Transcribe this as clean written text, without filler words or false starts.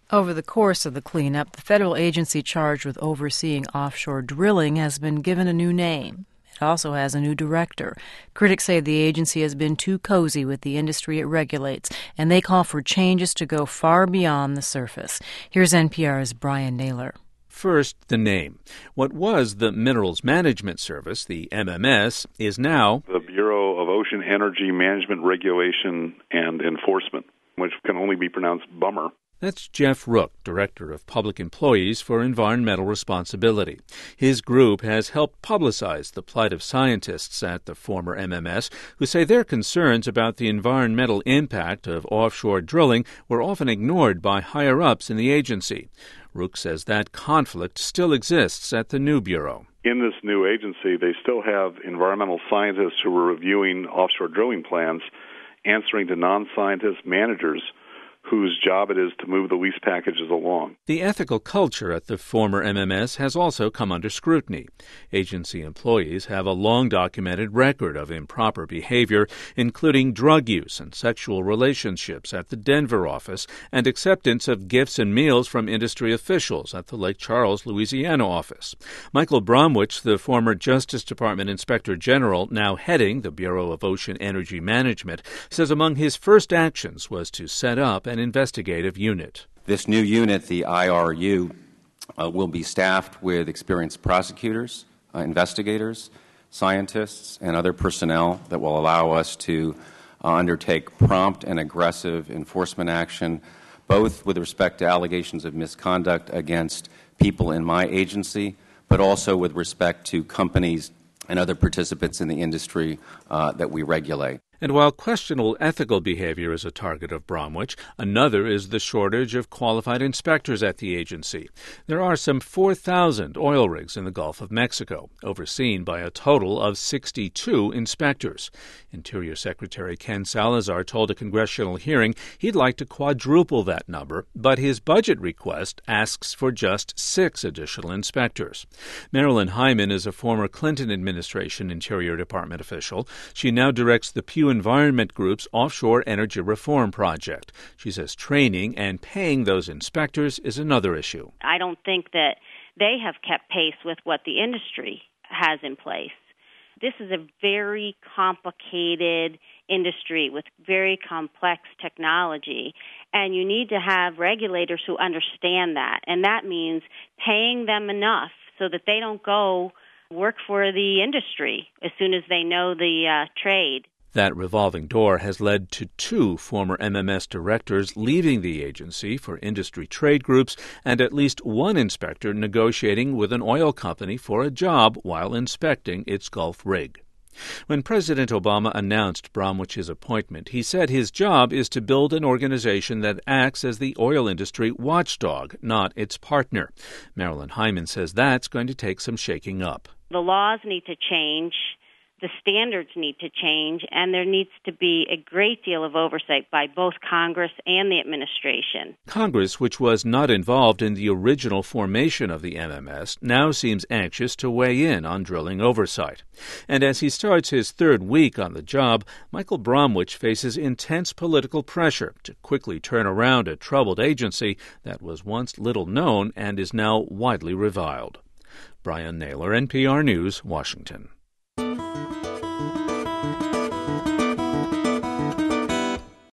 Over the course of the cleanup, the federal agency charged with overseeing offshore drilling has been given a new name. It also has a new director. Critics say the agency has been too cozy with the industry it regulates, and they call for changes to go far beyond the surface. Here's NPR's Brian Naylor. First, the name. What was the Minerals Management Service, the MMS, is now the Bureau of Ocean Energy Management Regulation and Enforcement, which can only be pronounced BUMMER. That's Jeff Rook, Director of Public Employees for Environmental Responsibility. His group has helped publicize the plight of scientists at the former MMS who say their concerns about the environmental impact of offshore drilling were often ignored by higher-ups in the agency. Rook says that conflict still exists at the new bureau. In this new agency, they still have environmental scientists who are reviewing offshore drilling plans, answering to non-scientist managers whose job it is to move the lease packages along. The ethical culture at the former MMS has also come under scrutiny. Agency employees have a long-documented record of improper behavior, including drug use and sexual relationships at the Denver office and acceptance of gifts and meals from industry officials at the Lake Charles, Louisiana office. Michael Bromwich, the former Justice Department Inspector General, now heading the Bureau of Ocean Energy Management, says among his first actions was to set up an investigative unit. This new unit, the IRU, will be staffed with experienced prosecutors, investigators, scientists, and other personnel that will allow us to undertake prompt and aggressive enforcement action, both with respect to allegations of misconduct against people in my agency, but also with respect to companies and other participants in the industry that we regulate. And while questionable ethical behavior is a target of Bromwich, another is the shortage of qualified inspectors at the agency. There are some 4,000 oil rigs in the Gulf of Mexico, overseen by a total of 62 inspectors. Interior Secretary Ken Salazar told a congressional hearing he'd like to quadruple that number, but his budget request asks for just 6 additional inspectors. Marilyn Hyman is a former Clinton administration Interior Department official. She now directs the Pew Environment Group's Offshore Energy Reform Project. She says training and paying those inspectors is another issue. I don't think that they have kept pace with what the industry has in place. This is a very complicated industry with very complex technology, and you need to have regulators who understand that, and that means paying them enough so that they don't go work for the industry as soon as they know the trade. That revolving door has led to 2 former MMS directors leaving the agency for industry trade groups and at least 1 inspector negotiating with an oil company for a job while inspecting its Gulf rig. When President Obama announced Bromwich's appointment, he said his job is to build an organization that acts as the oil industry watchdog, not its partner. Marilyn Hyman says that's going to take some shaking up. The laws need to change. The standards need to change, and there needs to be a great deal of oversight by both Congress and the administration. Congress, which was not involved in the original formation of the MMS, now seems anxious to weigh in on drilling oversight. And as he starts his 3rd week on the job, Michael Bromwich faces intense political pressure to quickly turn around a troubled agency that was once little known and is now widely reviled. Brian Naylor, NPR News, Washington.